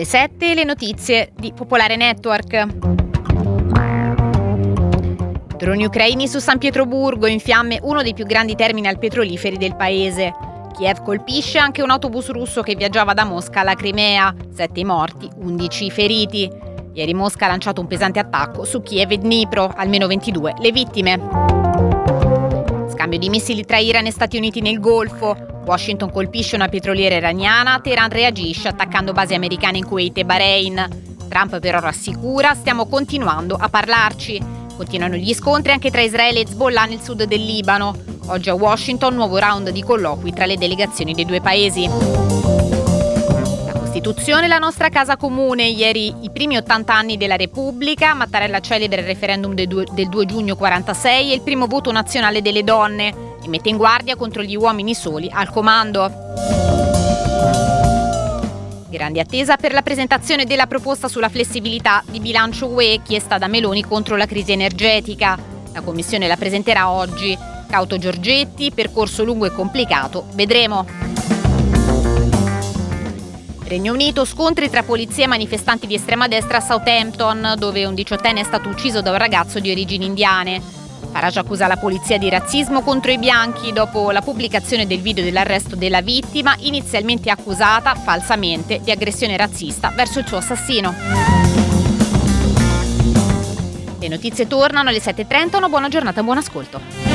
Alle 7 le notizie di Popolare Network. Droni ucraini su San Pietroburgo, in fiamme uno dei più grandi terminal petroliferi del paese. Kiev colpisce anche un autobus russo che viaggiava da Mosca alla Crimea. 7 morti, 11 feriti. Ieri Mosca ha lanciato un pesante attacco su Kiev e Dnipro, almeno 22 le vittime. Scambio di missili tra Iran e Stati Uniti nel Golfo. Washington colpisce una petroliera iraniana, Teheran reagisce attaccando basi americane in Kuwait e Bahrain. Trump però rassicura, stiamo continuando a parlarci. Continuano gli scontri anche tra Israele e Hezbollah nel sud del Libano. Oggi a Washington nuovo round di colloqui tra le delegazioni dei due paesi. La Costituzione è la nostra casa comune. Ieri i primi 80 anni della Repubblica, Mattarella celebra il referendum del 2 giugno 46 e il primo voto nazionale delle donne e mette in guardia contro gli uomini soli al comando. Grande attesa per la presentazione della proposta sulla flessibilità di bilancio UE chiesta da Meloni contro la crisi energetica. La Commissione la presenterà oggi. Cauto Giorgetti, percorso lungo e complicato, vedremo. Regno Unito, scontri tra polizia e manifestanti di estrema destra a Southampton, dove un 18enne è stato ucciso da un ragazzo di origini indiane. Farage accusa la polizia di razzismo contro i bianchi dopo la pubblicazione del video dell'arresto della vittima, inizialmente accusata falsamente di aggressione razzista verso il suo assassino. Le notizie tornano alle 7:30, una buona giornata e buon ascolto.